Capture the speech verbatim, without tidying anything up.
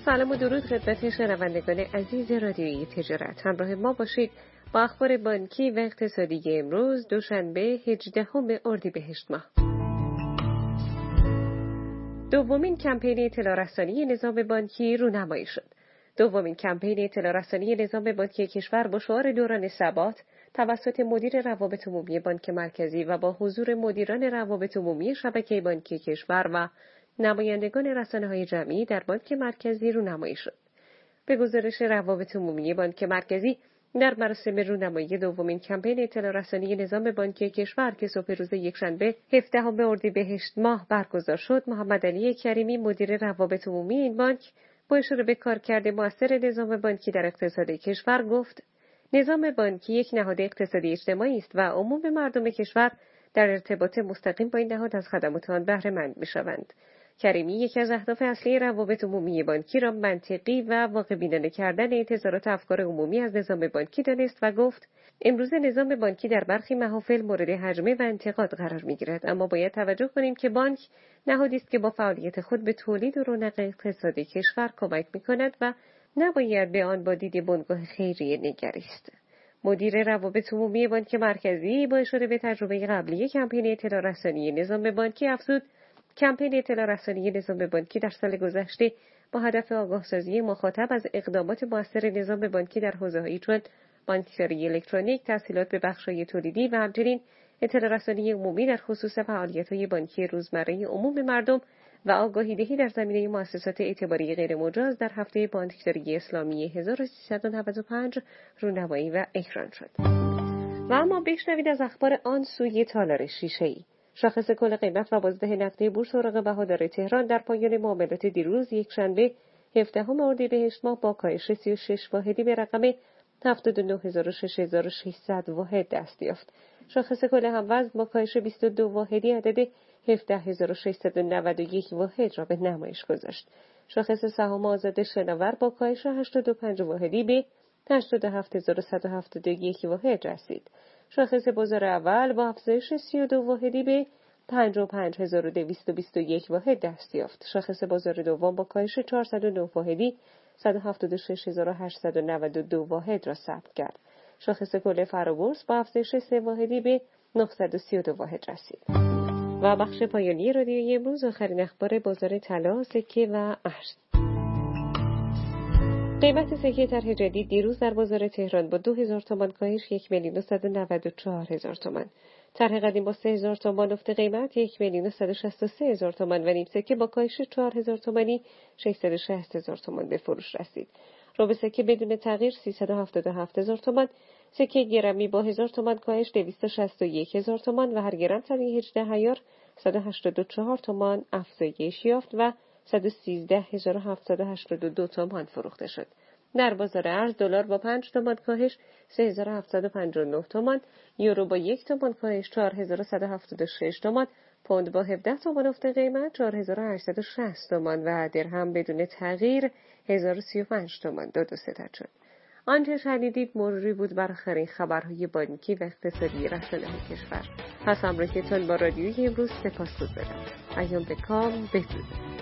سلام و درود خدمت شنوندگان عزیز رادیویی تجارت. همراه ما باشید با اخبار بانکی و اقتصادی امروز دوشنبه هجدهم اردیبهشت ماه. دومین کمپین اطلاع رسانی نظام بانکی رونمایی شد. دومین کمپین اطلاع رسانی نظام بانکی کشور با شعار دوران ثبات توسط مدیر روابط عمومی بانک مرکزی و با حضور مدیران روابط عمومی شبکه بانکی کشور و نمایندگان رسانه‌های جمعی در بانک مرکزی رونمایی شد. به گزارش روابط عمومی بانک مرکزی، در مراسم رونمایی دومین کمپین اطلاع رسانی نظام بانکی کشور که صبح روز یکشنبه هفدهم اردیبهشت ماه برگزار شد، محمد علی کریمی مدیر روابط عمومی این بانک با اشاره به کارکرد مؤثر نظام بانکی در اقتصاد کشور گفت: نظام بانکی یک نهاد اقتصادی اجتماعی است و عموم مردم کشور در ارتباط مستقیم با این نهاد از خدمات آن بهره مند می‌شوند. کریمی یکی از اهداف اصلی روابط عمومی بانکی را منطقی و واقع‌بینانه کردن انتظارات افکار عمومی از نظام بانکی دانست و گفت: امروز نظام بانکی در برخی محافل مورد هجمه و انتقاد قرار می‌گیرد، اما باید توجه کنیم که بانک نهادی است که با فعالیت خود به تولید و رونق اقتصادی کشور کمک می‌کند و نباید به آن با دید بنگاه خیریه نگریست. مدیر روابط عمومی بانک مرکزی با اشاره به تجربه قبلی کمپین اطلاع رسانی نظام بانکی افزود: کمپین اطلاع رسانی نظام بانکی در سال گذشته با هدف آگاهسازی مخاطب از اقدامات مؤثر نظام بانکی در حوزه‌هایی چون بانکداری الکترونیک، تسهیلات به بخش‌های تولیدی و همچنین اطلاع رسانی عمومی در خصوص فعالیت‌های بانکی روزمره عموم مردم و آگاهی‌دهی در زمینه مؤسسات اعتباری غیرمجاز در هفته بانکداری اسلامی هزار و سیصد و نود و پنج رونمایی و اکران شد. و اما بشنوید از اخبار آن سوی تالار شیشه‌ای. شاخص کل قیمت و بازده نقدی بورس اوراق بهادار تهران در پایان معاملات دیروز یکشنبه هفدهم اردیبهشت ماه با کاهش سی و شش واحدی به رقم هفتاد و نه هزار و ششصد واحد دست یافت. شاخص کل هموزن با کاهش بیست و دو واحدی عدد هفده هزار و ششصد و نود و یک واحد را به نمایش گذاشت. شاخص سهام آزاد شناور با کاهش هشتاد و پنج واحدی به هشتاد و هفت هزار و صد و هفتاد و یک واحد رسید. شاخص بازار اول با افزایش سی و دو واحدی به پنجاه و پنج هزار و دویست و بیست و یک واحد دست یافت. شاخص بازار دوم با کاهش چهارصد و نه واحدی صد و هفتاد و شش هزار و هشتصد و نود و دو واحد را ثبت کرد. شاخص کل فرابورس با افزایش سه واحدی به نهصد و سی و دو واحد رسید. و بخش پایانی رادیویی امروز آخرین اخبار بازار طلا، سکه و ارز. قیمت سکه طرح جدید دیروز در بازار تهران با دو هزار تومان کاهش یک میلیون و صد و نود و چهار هزار تومان. طرح قدیم با سه هزار تومان افت قیمت یک میلیون و صد و شصت و سه هزار تومان و نیم سکه با کاهش چهار هزار تومانی ششصد و شصت هزار تومان به فروش رسید. ربع سکه بدون تغییر سیصد و هفتاد و هفت هزار تومان. سکه گرمی با هزار تومان کاهش دویست و شصت و یک هزار تومان و هر گرم صد و هجده عیار صد و هشتاد و چهار تومان افزایش یافت و صد و سیزده هزار و هفتصد و هشتاد و دو تومان فروخته شد. در بازار ارز دلار با پنج تومان کاهش سه هزار و هفتصد و پنجاه و نه تومان، یورو با یک تومان کاهش چهار هزار و صد و هفتاد و شش تومان، پوند با هفده تومان افت قیمت چهار هزار و هشتصد و شصت تومان و درهم بدون تغییر هزار و سی و پنج تومان داد و ستد شد. آنچه شنیدید مروری بود بر آخرین خبرهای بانکی و اقتصادی رسانه‌های کشور. پس همراهیتان با رادیوی امروز سپاسگزارم. ایام به کام بدرود.